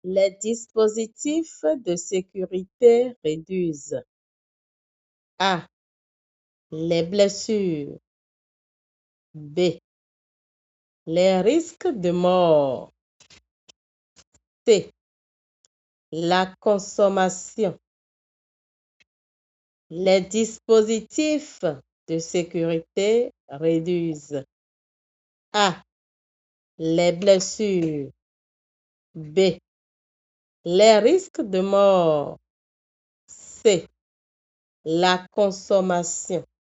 Les dispositifs de sécurité réduisent A. Les blessures. B. Les risques de mort. C. La consommation. Les dispositifs de sécurité réduisent A. Les blessures. B. Les risques de mort. C. La consommation.